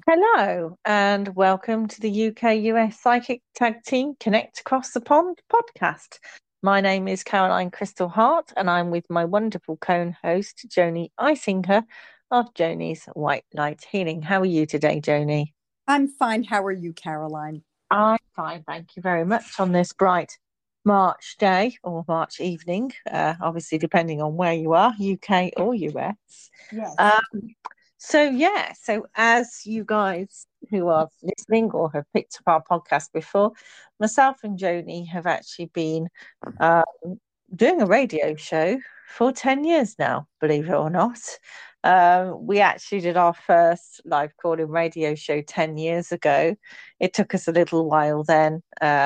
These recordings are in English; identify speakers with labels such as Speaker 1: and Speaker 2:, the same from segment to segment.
Speaker 1: Hello and welcome to the UK US Psychic Tag Team Connect Across the Pond podcast. My name is Caroline Crystal Hart and I'm with my wonderful co-host Joni Isinger of Joni's White Light Healing. How are you today, Joni?
Speaker 2: I'm fine. How are you, Caroline?
Speaker 1: I'm fine, thank you very much on this bright March day or March evening, obviously depending on where you are, UK or US.
Speaker 2: Yes.
Speaker 1: Um, so as you guys who are listening or have picked up our podcast before, myself and Joni have actually been um, doing a radio show for 10 years now, believe it or not. We actually did our first live call-in radio show 10 years ago. It took us a little while then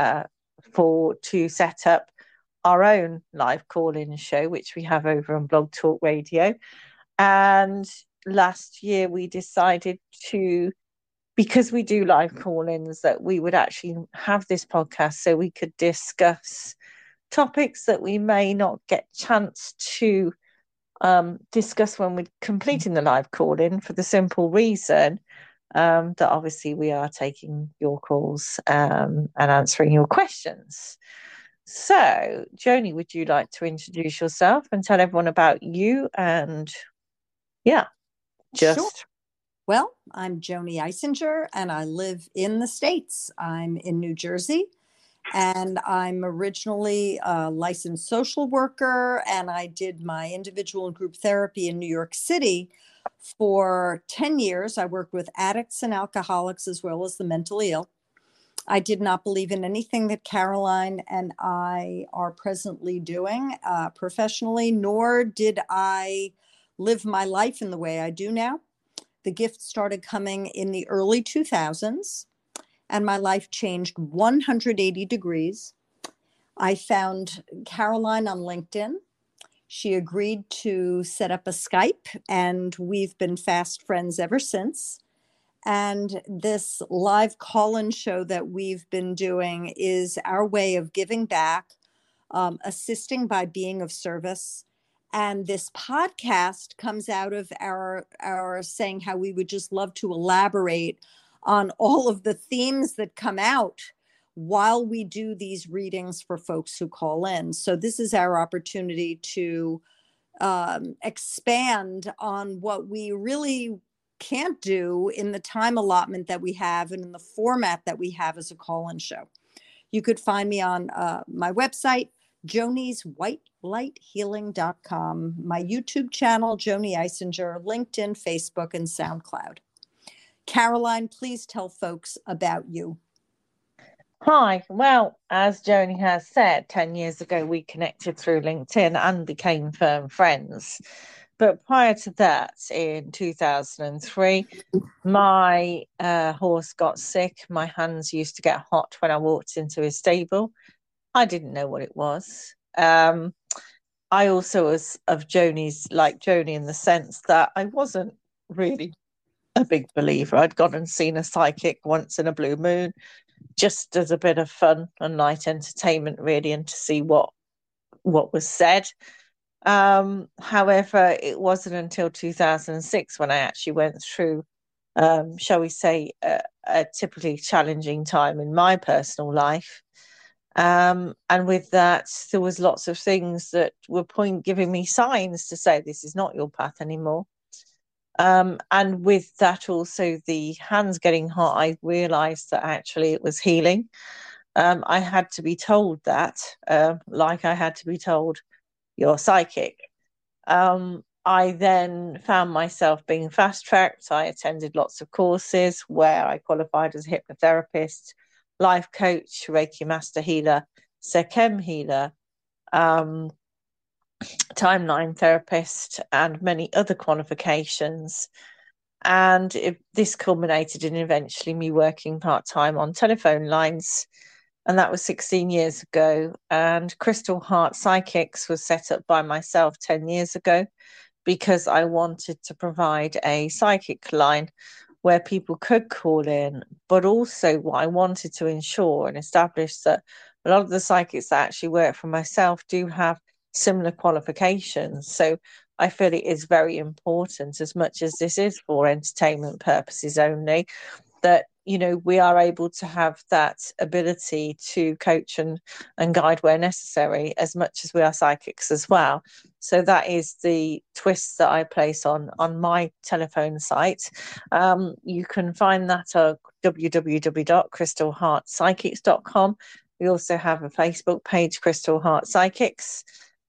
Speaker 1: to set up our own live call-in show, which we have over on Blog Talk Radio. And last year we decided because we do live call-ins, that we would actually have this podcast so we could discuss topics that we may not get chance to discuss when we're completing the live call-in, for the simple reason that obviously we are taking your calls and answering your questions. So, Joni, would you like to introduce yourself and tell everyone about you? And yeah,
Speaker 2: Sure.
Speaker 1: just
Speaker 2: Well, I'm Joni Isinger and I live in the States. I'm in New Jersey and I'm originally a licensed social worker, and I did my individual and group therapy in New York City for 10 years. I worked with addicts and alcoholics as well as the mentally ill. I did not believe in anything that Caroline and I are presently doing professionally, nor did I live my life in the way I do now. The gift started coming in the early 2000s, and my life changed 180 degrees. I found Caroline on LinkedIn. She agreed to set up a Skype, and we've been fast friends ever since. And this live call-in show that we've been doing is our way of giving back, assisting by being of service. And this podcast comes out of our saying how we would just love to elaborate on all of the themes that come out while we do these readings for folks who call in. So this is our opportunity to expand on what we really can't do in the time allotment that we have and in the format that we have as a call-in show. You could find me on my website, joniswhitelighthealing.com, my YouTube channel, Joni Isinger, LinkedIn, Facebook, and SoundCloud. Caroline, please tell folks about you.
Speaker 1: hi. Well, as Joni has said, 10 years ago we connected through LinkedIn and became firm friends. But prior to that, in 2003, my horse got sick. My hands used to get hot when I walked into his stable. I didn't know what it was. I also was of Joni's, like Joni, in the sense that I wasn't really a big believer. I'd gone and seen a psychic once in a blue moon, just as a bit of fun and light entertainment, really, and to see what was said. However, it wasn't until 2006 when I actually went through, shall we say, a typically challenging time in my personal life. And with that, there was lots of things that were giving me signs to say this is not your path anymore. And with that, also the hands getting hot, I realised that actually it was healing. I had to be told that, like I had to be told you're psychic. I then found myself being fast tracked. I attended lots of courses where I qualified as a hypnotherapist, life coach, Reiki master healer, Sechem healer, timeline therapist, and many other qualifications. And this culminated in eventually me working part-time on telephone lines. And that was 16 years ago. And Crystal Heart Psychics was set up by myself 10 years ago because I wanted to provide a psychic line where people could call in. But also what I wanted to ensure and establish that a lot of the psychics that actually work for myself do have similar qualifications. So I feel it is very important, as much as this is for entertainment purposes only, that we are able to have that ability to coach and guide where necessary, as much as we are psychics as well. So that is the twist that I place on my telephone site. You can find that at www.crystalheartpsychics.com. We also have a Facebook page, Crystal Heart Psychics,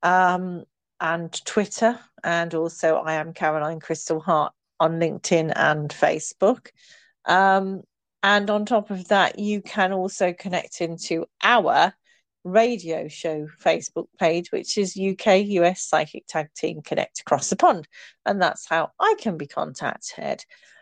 Speaker 1: and Twitter, and also I am Caroline Crystal Heart on LinkedIn and Facebook. And on top of that, you can also connect into our radio show Facebook page, which is UK US Psychic Tag Team Connect Across the Pond. And that's how I can be contacted.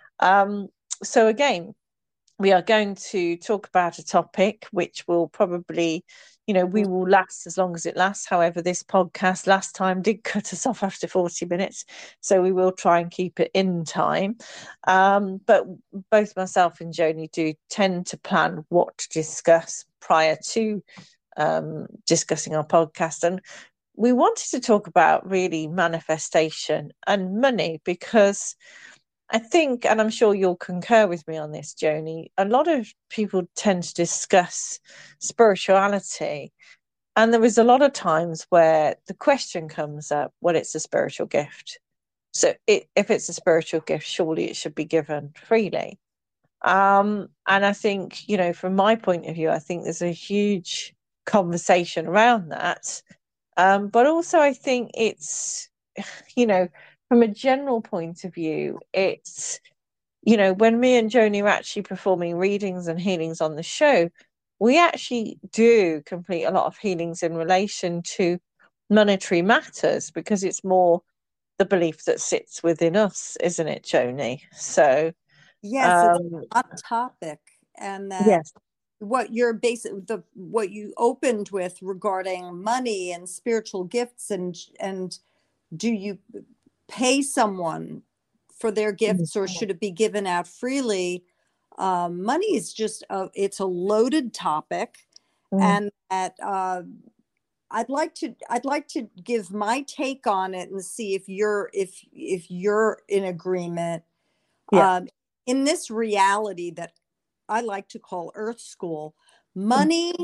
Speaker 1: So again, we are going to talk about a topic which will probably, we will last as long as it lasts. However, this podcast last time did cut us off after 40 minutes. So we will try and keep it in time. But both myself and Joni do tend to plan what to discuss prior to discussing our podcast. And we wanted to talk about really manifestation and money, because I think, and I'm sure you'll concur with me on this, Joni, a lot of people tend to discuss spirituality. And there is a lot of times where the question comes up, well, it's a spiritual gift. So if it's a spiritual gift, surely it should be given freely. And I think, from my point of view, I think there's a huge conversation around that. But also I think it's, from a general point of view, it's, when me and Joni are actually performing readings and healings on the show, we actually do complete a lot of healings in relation to monetary matters, because it's more the belief that sits within us, isn't it, Joni? So
Speaker 2: yes, it's a hot topic, and that
Speaker 1: yes,
Speaker 2: what you're what you opened with regarding money and spiritual gifts, and do you pay someone for their gifts, or should it be given out freely? Money is just it's a loaded topic, and that I'd like to give my take on it and see if you're in agreement.
Speaker 1: yeah,
Speaker 2: In this reality that I like to call Earth School, money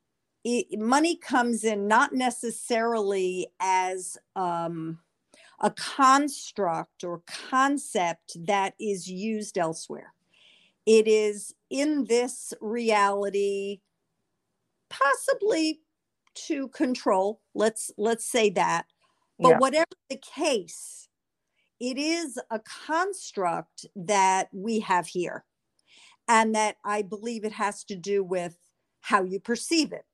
Speaker 2: comes in not necessarily as a construct or concept that is used elsewhere. It is in this reality, possibly to control. Let's say that. But
Speaker 1: yeah.
Speaker 2: whatever the case, it is a construct that we have here, and that I believe it has to do with how you perceive it.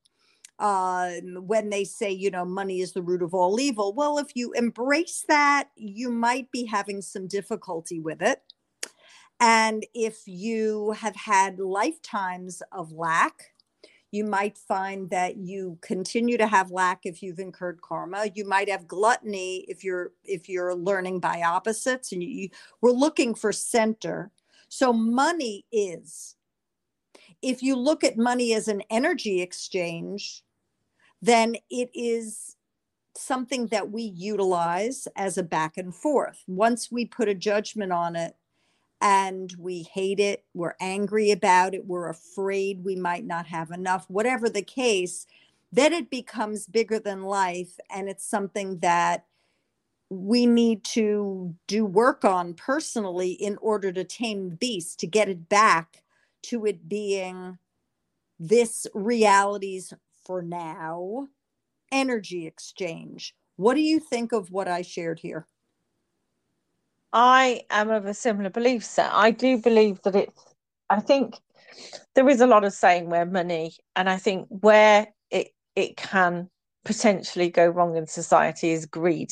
Speaker 2: When they say, money is the root of all evil, well, if you embrace that, you might be having some difficulty with it. And if you have had lifetimes of lack, you might find that you continue to have lack if you've incurred karma. You might have gluttony if you're learning by opposites, and we're looking for center. So money is, if you look at money as an energy exchange, then it is something that we utilize as a back and forth. Once we put a judgment on it and we hate it, we're angry about it, we're afraid we might not have enough, whatever the case, then it becomes bigger than life. And it's something that we need to do work on personally in order to tame the beast, to get it back to it being this reality's, for now, energy exchange. What do you think of what I shared here?
Speaker 1: I am of a similar belief set. I do believe that I think there is a lot of saying where money, and I think where it can potentially go wrong in society is greed.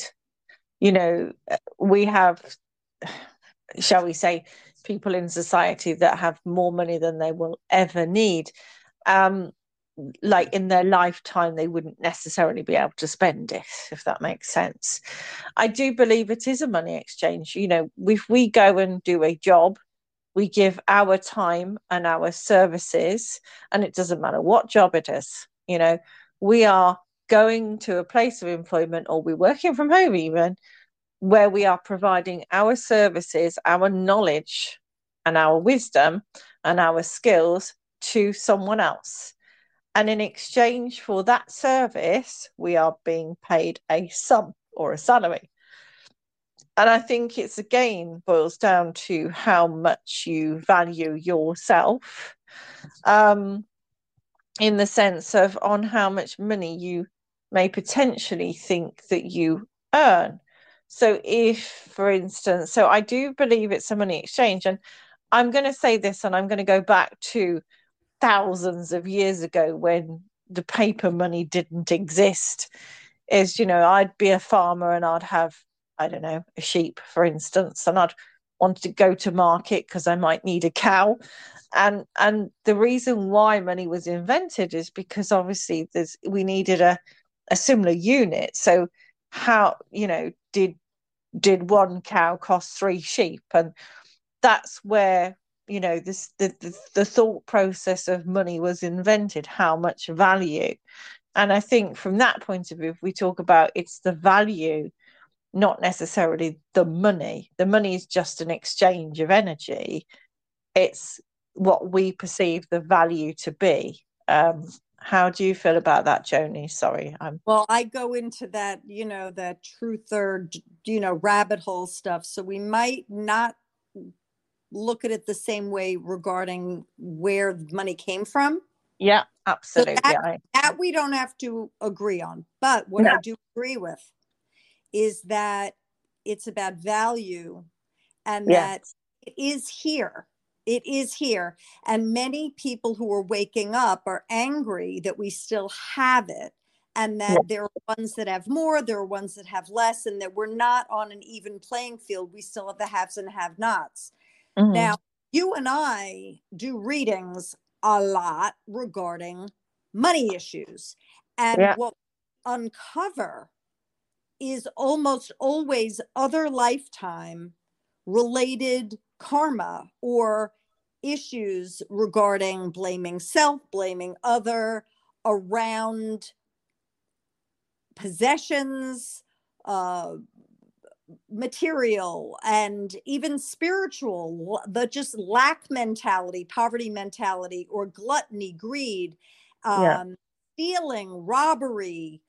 Speaker 1: We have, shall we say, people in society that have more money than they will ever need. Like in their lifetime, they wouldn't necessarily be able to spend it, if that makes sense. I do believe it is a money exchange. If we go and do a job, we give our time and our services, and it doesn't matter what job it is. We are going to a place of employment, or we're working from home even. where we are providing our services, our knowledge, and our wisdom and our skills to someone else. And in exchange for that service, we are being paid a sum or a salary. And I think it's again boils down to how much you value yourself, in the sense of on how much money you may potentially think that you earn. So if, for instance, so I do believe it's a money exchange, and I'm going to say this, and I'm going to go back to thousands of years ago when the paper money didn't exist. Is, I'd be a farmer and I'd have, I don't know, a sheep, for instance, and I'd want to go to market because I might need a cow. And the reason why money was invented is because obviously we needed a similar unit. So how, did one cow cost 3 sheep? And that's where, the thought process of money was invented, how much value. And I think from that point of view, if we talk about it's the value, not necessarily the money. The money is just an exchange of energy. It's what we perceive the value to be. How do you feel about that, Joni? Sorry.
Speaker 2: Well, I go into that, that truth or, rabbit hole stuff. So we might not look at it the same way regarding where money came from.
Speaker 1: Yeah, absolutely.
Speaker 2: So that we don't have to agree on. But what I do agree with is that it's about value, and that it is here. It is here. And many people who are waking up are angry that we still have it, and that there are ones that have more, there are ones that have less, and that we're not on an even playing field. We still have the haves and have-nots. Mm-hmm. Now, you and I do readings a lot regarding money issues. And what we uncover is almost always other lifetime related karma or issues regarding blaming self, blaming other, around possessions, material, and even spiritual, the just lack mentality, poverty mentality, or gluttony, greed, stealing, robbery,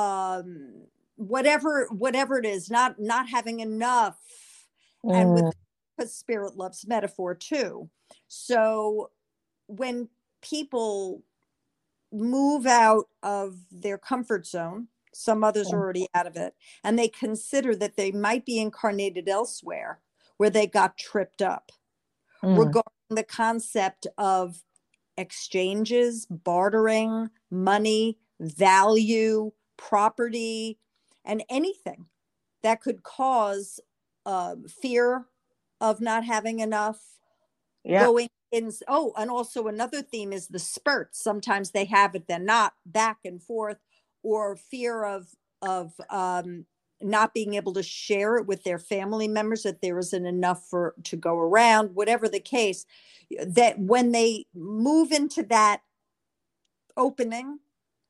Speaker 2: whatever it is, not having enough. And with spirit loves metaphor too. So when people move out of their comfort zone, some others are already out of it, and they consider that they might be incarnated elsewhere where they got tripped up regarding the concept of exchanges, bartering, money, value, property, and anything that could cause fear of not having enough, going in. Oh, and also another theme is the spurts. Sometimes they have it, then not, back and forth, or fear of not being able to share it with their family members, that there isn't enough to go around, whatever the case. That when they move into that opening,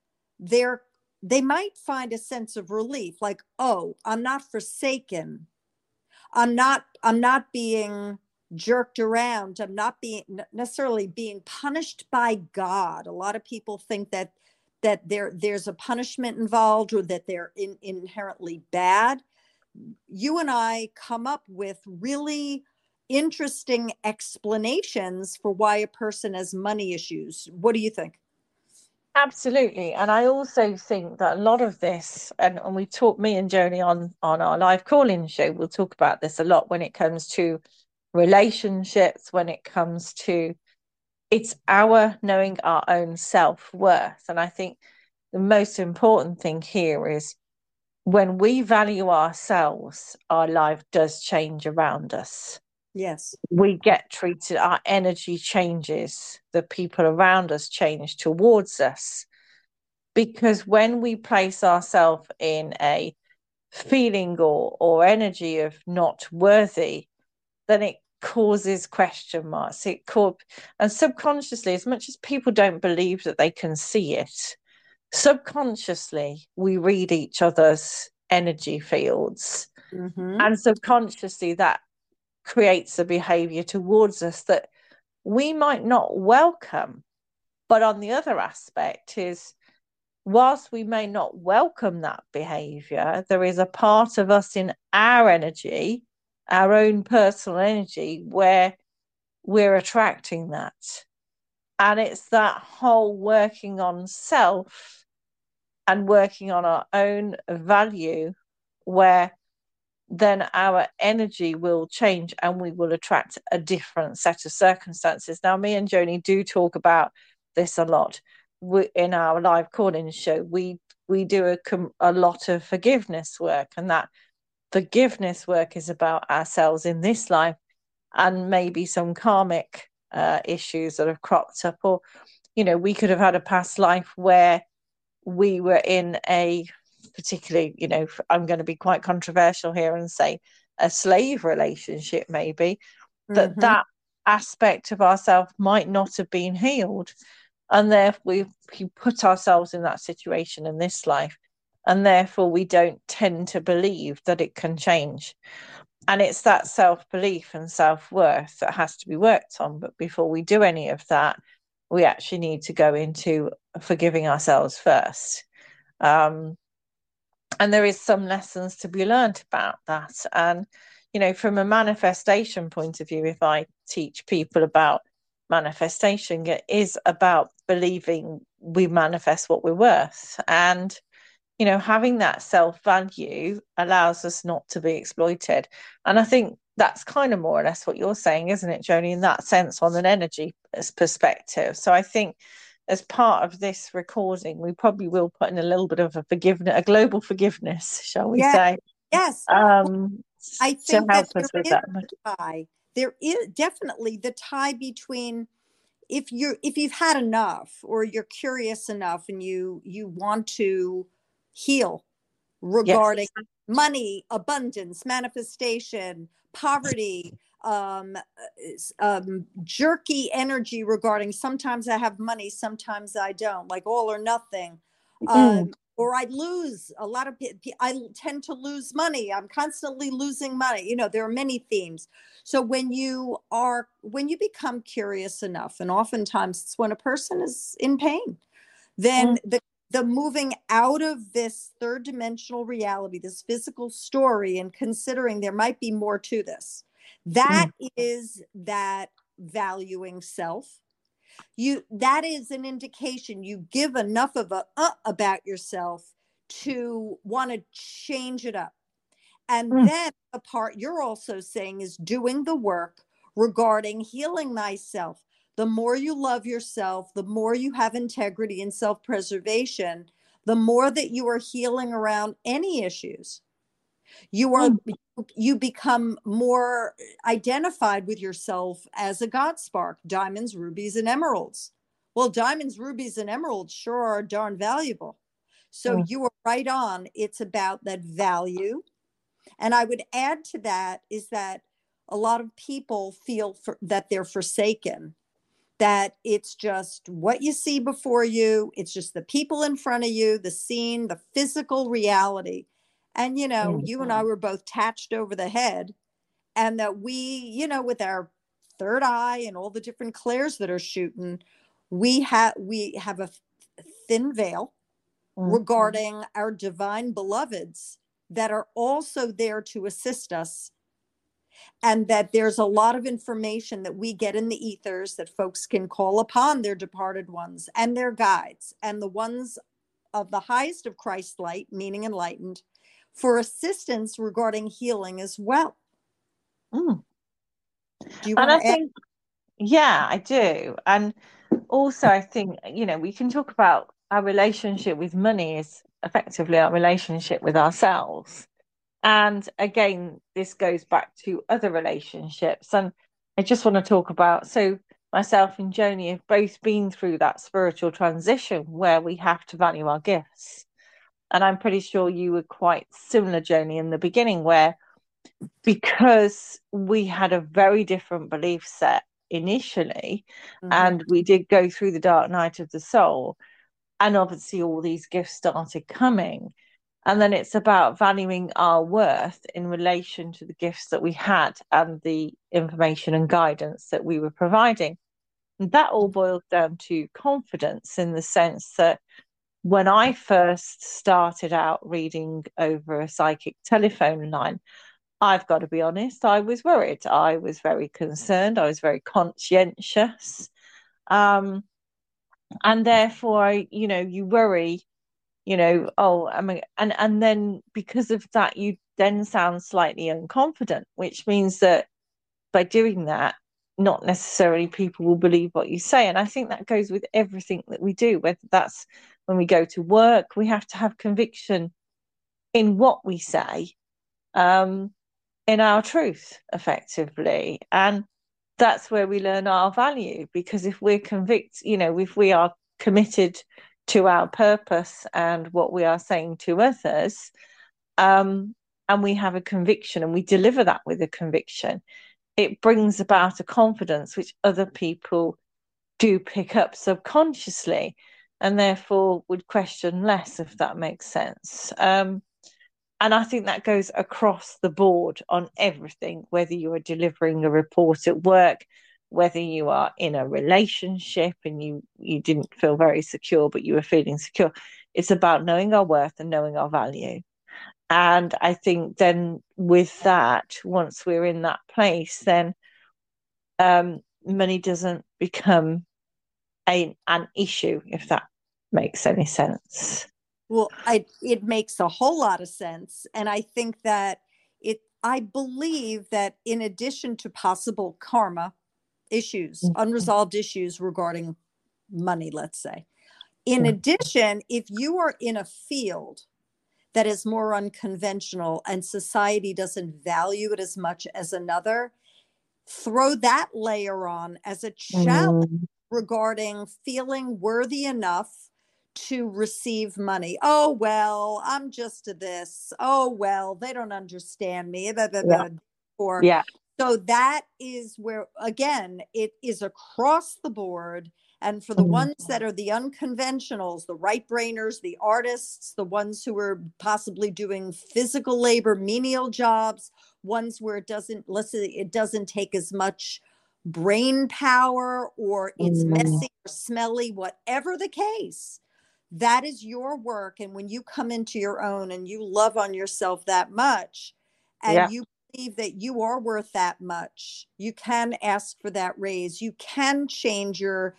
Speaker 2: they might find a sense of relief, like, oh, I'm not forsaken. I'm not being jerked around. I'm not necessarily being punished by God. A lot of people think that there's a punishment involved, or that they're inherently bad. You and I come up with really interesting explanations for why a person has money issues. What do you think?
Speaker 1: Absolutely. And I also think that a lot of this, and we talk, me and Joni on our live call-in show, we'll talk about this a lot when it comes to relationships, when it comes to, it's our knowing our own self-worth. And I think the most important thing here is when we value ourselves, our life does change around us.
Speaker 2: Yes.
Speaker 1: We get treated, our energy changes, the people around us change towards us. Because when we place ourselves in a feeling or energy of not worthy, then it causes question marks. And subconsciously, as much as people don't believe that they can see it, subconsciously we read each other's energy fields.
Speaker 2: Mm-hmm.
Speaker 1: And subconsciously that creates a behavior towards us that we might not welcome. But on the other aspect is, whilst we may not welcome that behavior, there is a part of us in our energy, our own personal energy, where we're attracting that. And it's that whole working on self and working on our own value where then our energy will change and we will attract a different set of circumstances. Now, me and Joni do talk about this a lot in our live calling show. We do a lot of forgiveness work, and that forgiveness work is about ourselves in this life and maybe some karmic issues that have cropped up, or we could have had a past life where we were in a particularly, I'm going to be quite controversial here and say a slave relationship, maybe,
Speaker 2: Mm-hmm.
Speaker 1: that aspect of ourselves might not have been healed. And therefore, we put ourselves in that situation in this life. And therefore, we don't tend to believe that it can change. And it's that self-belief and self-worth that has to be worked on. But before we do any of that, we actually need to go into forgiving ourselves first. And there is some lessons to be learned about that. And, from a manifestation point of view, if I teach people about manifestation, it is about believing we manifest what we're worth. And, having that self-value allows us not to be exploited. And I think that's kind of more or less what you're saying, isn't it, Joni, in that sense, on an energy perspective. So I think as part of this recording, we probably will put in a little bit of a global forgiveness, shall we say?
Speaker 2: Yes. I
Speaker 1: To
Speaker 2: think
Speaker 1: help
Speaker 2: that
Speaker 1: us with
Speaker 2: there
Speaker 1: that.
Speaker 2: is a tie. There is definitely the tie between if you've had enough, or you're curious enough, and you want to heal regarding
Speaker 1: Yes.
Speaker 2: money, abundance, manifestation, poverty, jerky energy regarding sometimes I have money, sometimes I don't, like all or nothing. Or I lose a lot of I tend to lose money. I'm constantly losing money. There are many themes. So when you become curious enough, and oftentimes it's when a person is in pain, then the moving out of this third dimensional reality, this physical story, and considering there might be more to this, that is that valuing self. That is an indication you give enough of a about yourself to want to change it up. And then the part you're also saying is doing the work regarding healing thyself. The more you love yourself, the more you have integrity and self-preservation, the more that you are healing around any issues. You become more identified with yourself as a God spark, diamonds, rubies, and emeralds. Well, diamonds, rubies, and emeralds sure are darn valuable. So you are right on. It's about that value. And I would add to that is that a lot of people feel that they're forsaken, that it's just what you see before you. It's just the people in front of you, the scene, the physical reality. And, you and I were both tatched over the head, and that we, with our third eye and all the different clairs that are shooting, we have a thin veil regarding our divine beloveds that are also there to assist us. And that there's a lot of information that we get in the ethers that folks can call upon their departed ones and their guides and the ones of the highest of Christ light, meaning enlightened, for assistance regarding healing as well. Do you want to add?
Speaker 1: Yeah, I do. And also, I think, we can talk about our relationship with money is effectively our relationship with ourselves. And again, this goes back to other relationships. And I just want to talk about, so myself and Joni have both been through that spiritual transition where we have to value our gifts. And I'm pretty sure you were quite similar, Joni, in the beginning, where because we had a very different belief set initially, and we did go through the dark night of the soul, and obviously all these gifts started coming, And then it's about valuing our worth in relation to the gifts that we had and the information and guidance that we were providing. And that all boils down to confidence, in the sense that when I first started out reading over a psychic telephone line, I've got to be honest, I was worried. I was very concerned. I was very conscientious. Um, and therefore, you worry, oh, I mean, and then because of that, you then sound slightly unconfident, which means that by doing that, not necessarily people will believe what you say. And I think that goes with everything that we do, whether that's when we go to work, we have to have conviction in what we say, in our truth, effectively. And that's where we learn our value, because if we're convict, if we are committed to our purpose and what we are saying to others, and we have a conviction and we deliver that with a conviction, it brings about a confidence which other people do pick up subconsciously, and therefore would question less, if that makes sense. And I think that goes across the board on everything, whether you are delivering a report at work, whether you are in a relationship and you didn't feel very secure, but you were feeling secure. It's about knowing our worth and knowing our value. And I think then with that, once we're in that place, then money doesn't become an issue, if that makes any sense.
Speaker 2: Well, it makes a whole lot of sense. And I think that I believe that in addition to possible karma issues, unresolved issues regarding money, let's say, in addition, if you are in a field that is more unconventional and society doesn't value it as much as another, throw that layer on as a challenge regarding feeling worthy enough to receive money. Oh, well, I'm just a this. Oh, well, they don't understand me. Blah, blah, blah. Or,
Speaker 1: yeah.
Speaker 2: So that is where, again, it is across the board. And for the ones that are the unconventionals, the right brainers, the artists, the ones who are possibly doing physical labor, menial jobs, ones where it doesn't take as much brain power, or it's messy or smelly, whatever the case, that is your work. And when you come into your own and you love on yourself that much, and you believe that you are worth that much, you can ask for that raise. You can change your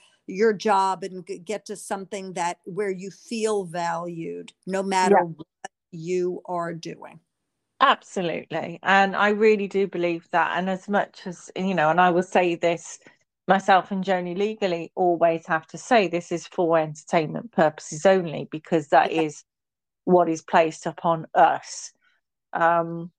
Speaker 2: job and get to something where you feel valued, no matter what you are doing.
Speaker 1: Absolutely. And I really do believe that. And as much as, and I will say this, myself and Joni legally always have to say this is for entertainment purposes only, because that is what is placed upon us. And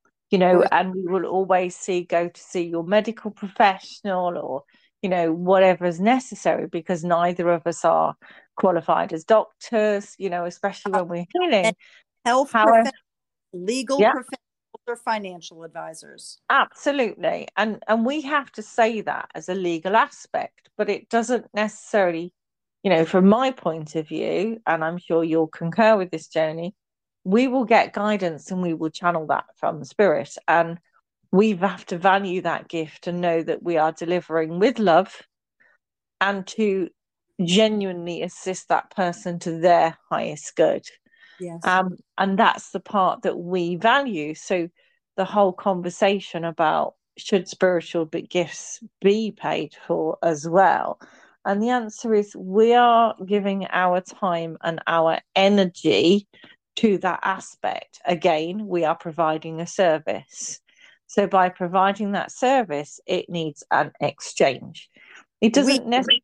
Speaker 1: we will always go to see your medical professional, or, whatever is necessary, because neither of us are qualified as doctors, especially when we're healing.
Speaker 2: Health professionals, legal professionals, or financial advisors.
Speaker 1: Absolutely. And we have to say that as a legal aspect, but it doesn't necessarily, from my point of view, and I'm sure you'll concur with this, Joni, we will get guidance and we will channel that from spirit. And we have to value that gift and know that we are delivering with love, and to genuinely assist that person to their highest good.
Speaker 2: Yes.
Speaker 1: And that's the part that we value. So the whole conversation about should spiritual gifts be paid for as well? And the answer is we are giving our time and our energy to that aspect. Again, we are providing a service. So by providing that service, it needs an exchange. It doesn't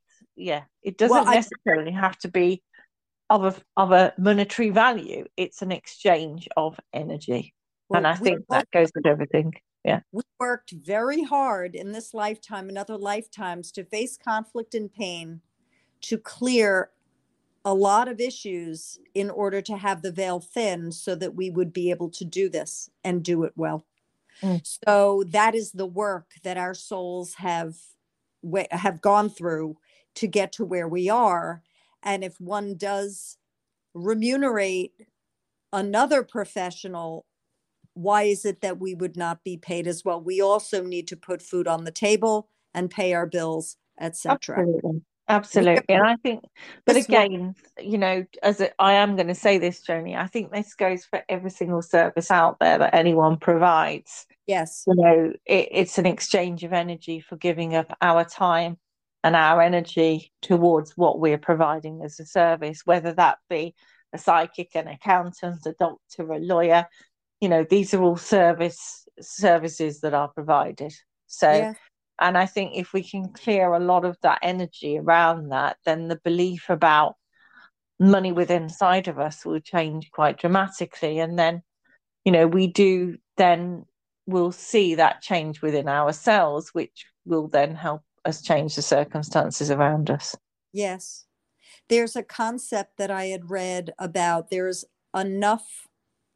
Speaker 1: necessarily have to be of a monetary value. It's an exchange of energy. And I think that goes with everything. Yeah.
Speaker 2: We worked very hard in this lifetime and other lifetimes to face conflict and pain, to clear a lot of issues in order to have the veil thin, so that we would be able to do this and do it well. So that is the work that our souls have gone through to get to where we are. And if one does remunerate another professional, why is it that we would not be paid as well? We also need to put food on the table and pay our bills, etc.
Speaker 1: Absolutely.
Speaker 2: We are
Speaker 1: Absolutely. And I think, but
Speaker 2: this work.
Speaker 1: again, I am going to say this, Joni, I think this goes for every single service out there that anyone provides.
Speaker 2: Yes.
Speaker 1: It's an exchange of energy for giving up our time and our energy towards what we're providing as a service, whether that be a psychic, an accountant, a doctor, a lawyer. These are all services that are provided. So,
Speaker 2: Yeah.
Speaker 1: and I think if we can clear a lot of that energy around that, then the belief about money within inside of us will change quite dramatically. And then, we do then we'll see that change within ourselves, which will then help us change the circumstances around us.
Speaker 2: Yes. There's a concept that I had read about there's enough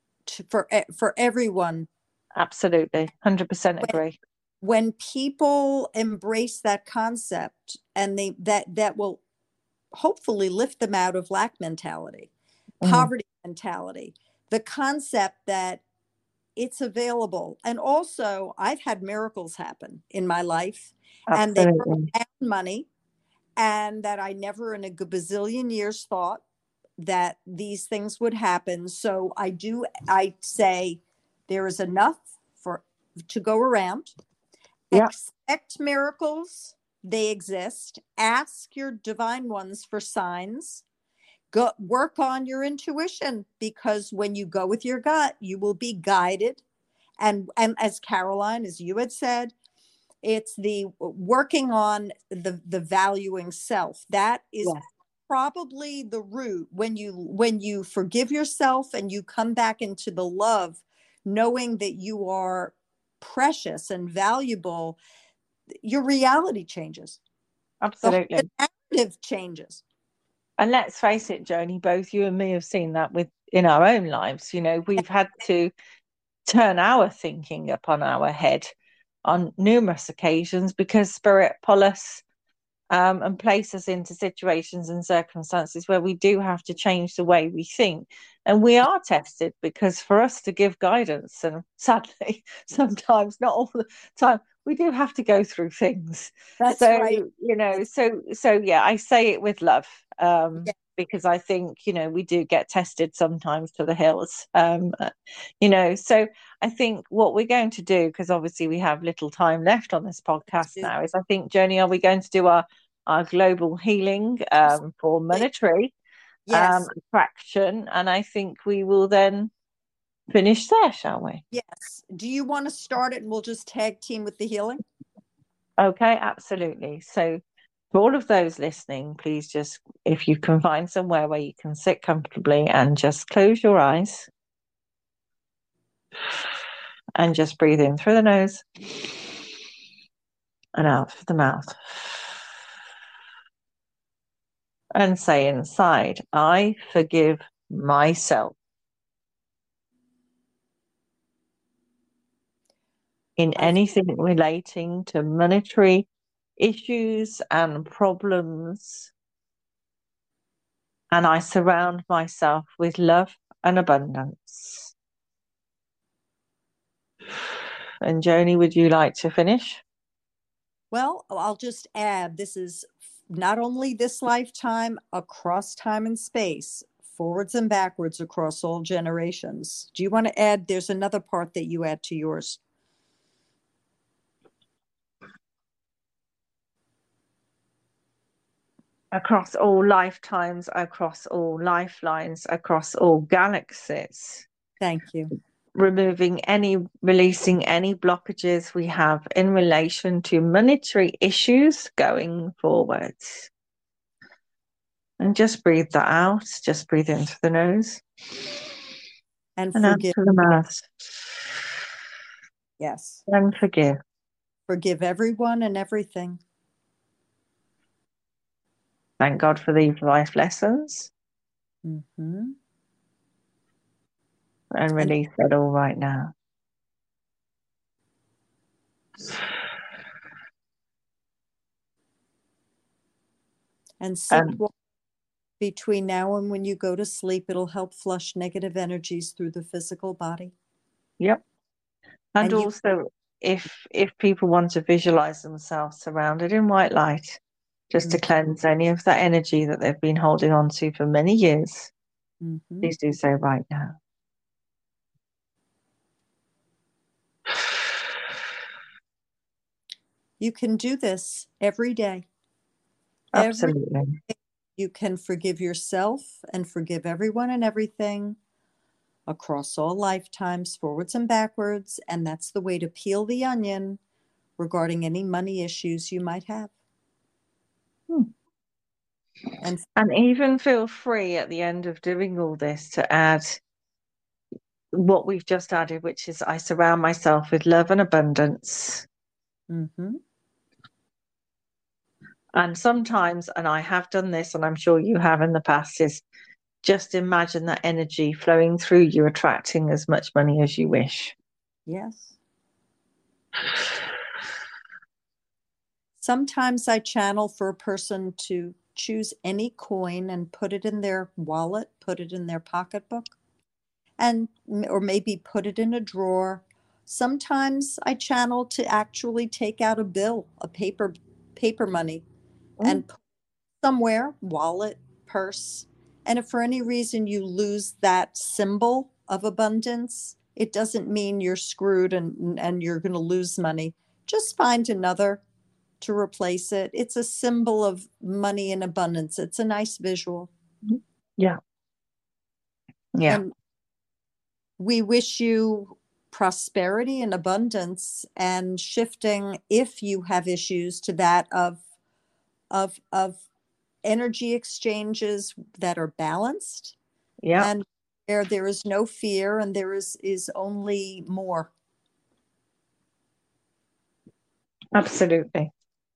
Speaker 2: for everyone.
Speaker 1: Absolutely. 100% agree.
Speaker 2: When people embrace that concept, and that will hopefully lift them out of lack mentality, poverty mentality, the concept that it's available. And also, I've had miracles happen in my life, and they brought
Speaker 1: Absolutely.
Speaker 2: down money, and that I never in a bazillion years thought that these things would happen. So I say there is enough to go around.
Speaker 1: Yeah.
Speaker 2: Expect miracles. They exist. Ask your divine ones for signs. Go work on your intuition, because when you go with your gut, you will be guided. And as Caroline, as you had said, it's the working on the valuing self. That is
Speaker 1: Yes.
Speaker 2: probably the root. When you forgive yourself and you come back into the love, knowing that you are precious and valuable, your reality changes.
Speaker 1: Absolutely.
Speaker 2: The narrative changes.
Speaker 1: And let's face it, Joni, both you and me have seen that in our own lives. We've had to turn our thinking upon our head on numerous occasions because spirit pull us and place us into situations and circumstances where we do have to change the way we think. And we are tested, because for us to give guidance, and sadly, sometimes, not all the time, we do have to go through things.
Speaker 2: That's
Speaker 1: So,
Speaker 2: right.
Speaker 1: so yeah, I say it with love.
Speaker 2: Yeah.
Speaker 1: Because I think, we do get tested sometimes to the hills. So I think what we're going to do, because obviously we have little time left on this podcast now, is I think, Joni, are we going to do our global healing for monetary
Speaker 2: Yes.
Speaker 1: attraction? And I think we will then finish there, shall we?
Speaker 2: Yes. Do you want to start it and we'll just tag team with the healing?
Speaker 1: Okay, absolutely. So for all of those listening, please just, if you can find somewhere where you can sit comfortably and just close your eyes and just breathe in through the nose and out through the mouth. And say inside, I forgive myself in anything relating to monetary issues and problems. And I surround myself with love and abundance. And Joni, would you like to finish?
Speaker 2: Well, I'll just add, this is not only this lifetime, across time and space, forwards and backwards across all generations. Do you want to add? There's another part that you add to yours.
Speaker 1: Across all lifetimes, across all lifelines, across all galaxies.
Speaker 2: Thank you.
Speaker 1: Releasing any blockages we have in relation to monetary issues going forwards. And just breathe that out. Just breathe in through the nose.
Speaker 2: And
Speaker 1: out
Speaker 2: forgive.
Speaker 1: through the mouth.
Speaker 2: Yes.
Speaker 1: And forgive.
Speaker 2: Forgive everyone and everything.
Speaker 1: Thank God for these life lessons.
Speaker 2: Mm-hmm.
Speaker 1: And release that all right now.
Speaker 2: And sit Between now and when you go to sleep, it'll help flush negative energies through the physical body.
Speaker 1: Yep. And
Speaker 2: And you,
Speaker 1: also, if people want to visualize themselves surrounded in white light, just to cleanse any of that energy that they've been holding on to for many years, please do so right now.
Speaker 2: You can do this every day.
Speaker 1: Absolutely.
Speaker 2: Every day you can forgive yourself and forgive everyone and everything across all lifetimes, forwards and backwards. And that's the way to peel the onion regarding any money issues you might have.
Speaker 1: And even feel free at the end of doing all this to add what we've just added, which is I surround myself with love and abundance. And sometimes, and I have done this, and I'm sure you have in the past, is just imagine that energy flowing through you, attracting as much money as you wish.
Speaker 2: Yes. Sometimes I channel for a person to choose any coin and put it in their wallet, put it in their pocketbook, or maybe put it in a drawer. Sometimes I channel to actually take out a bill, a paper money, and put it somewhere, wallet, purse. And if for any reason you lose that symbol of abundance, it doesn't mean you're screwed and you're going to lose money. Just find another to replace it. It's a symbol of money and abundance. It's a nice visual.
Speaker 1: Yeah.
Speaker 2: And we wish you prosperity and abundance, and shifting, if you have issues, to that of energy exchanges that are balanced. And where there is no fear and there is only more.
Speaker 1: Absolutely.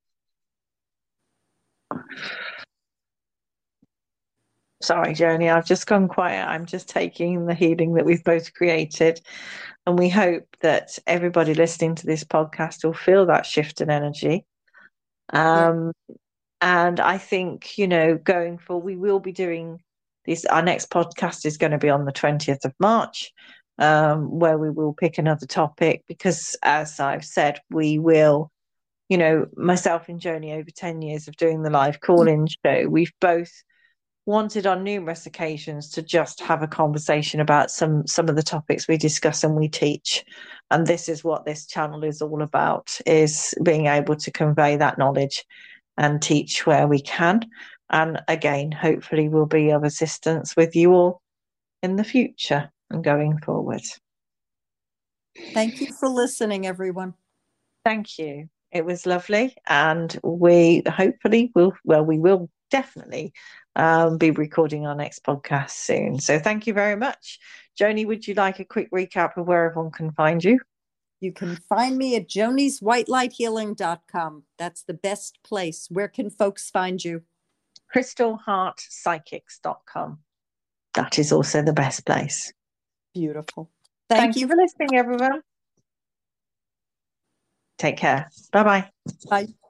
Speaker 1: Sorry, Joni, I've just gone quiet. I'm just taking the healing that we've both created. And we hope that everybody listening to this podcast will feel that shift in energy. And I think, going forward, we will be doing this. Our next podcast is going to be on the 20th of March, where we will pick another topic, because as I've said, we will, myself and Joni, over 10 years of doing the live call-in show, we've both wanted on numerous occasions to just have a conversation about some of the topics we discuss and we teach. And this is what this channel is all about, is being able to convey that knowledge and teach where we can. And again, hopefully we'll be of assistance with you all in the future and going forward.
Speaker 2: Thank you for listening, everyone.
Speaker 1: Thank you. It was lovely. And we hopefully we will definitely be recording our next podcast soon. So thank you very much. Joni, would you like a quick recap of where everyone can find you?
Speaker 2: You can find me at jonyswhitelighthealing.com. That's the best place. Where can folks find you?
Speaker 1: crystalheartpsychics.com. That is also the best place.
Speaker 2: Beautiful.
Speaker 1: Thank you for listening, everyone. Take care. Bye-bye.
Speaker 2: Bye.